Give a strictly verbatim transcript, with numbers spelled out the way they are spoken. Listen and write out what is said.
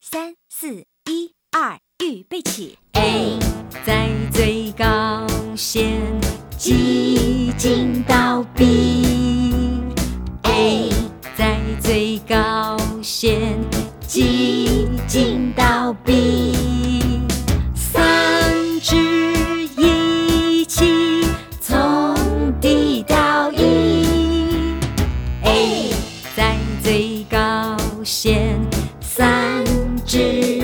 三四一二，预备起。 A 在最高线，几进到 B。A 在最高线，几进到 B。三只一起从 D 到 E。A 在最高线，三只